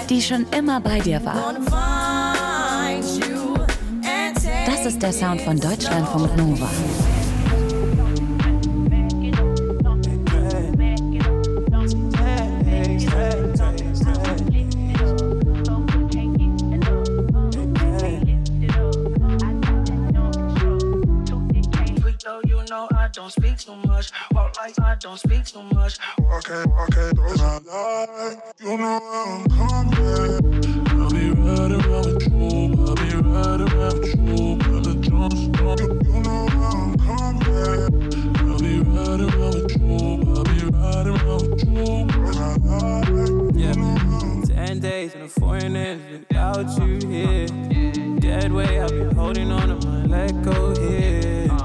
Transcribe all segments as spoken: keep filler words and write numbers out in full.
die schon immer bei dir war. Das ist der Sound von Deutschlandfunk Nova. Don't speak too much, walk like I don't speak too much. Walk it, walk it, those I like. You know I'm coming. I'll be riding around with you. I'll be riding around with you. When the drums come, you know I'm coming. I'll be riding around with you. I'll be riding around with you. Those I like. Yeah, ten days in a foreign land without you here. Dead weight, I've been holding on to my let go here.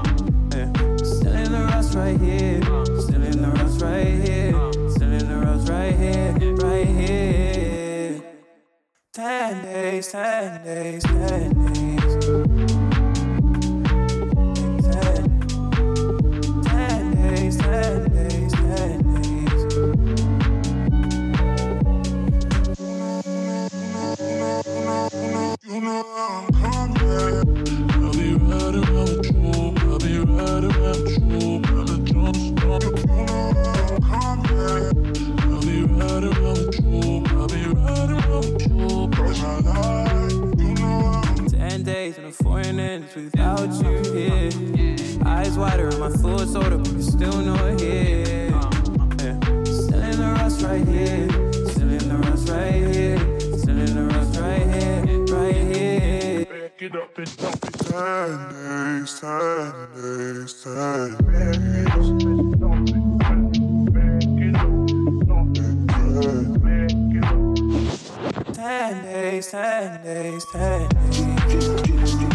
Right here, still in the rust right here, still in the rust right here, right here. Ten days, ten days, ten days. Ten, ten days, ten days, ten days. You know I'm coming. I'll be riding around with you. I'll be riding around with you. Ten days in a foreign land without you here. Eyes wider and my thoughts older, but you're still not here. Yeah. Still in the rust right here. Still in the rust right here. Still in the rust right here, right here. Back it up and dump it. Ten days, ten days, ten days. Ten days, ten days, ten days.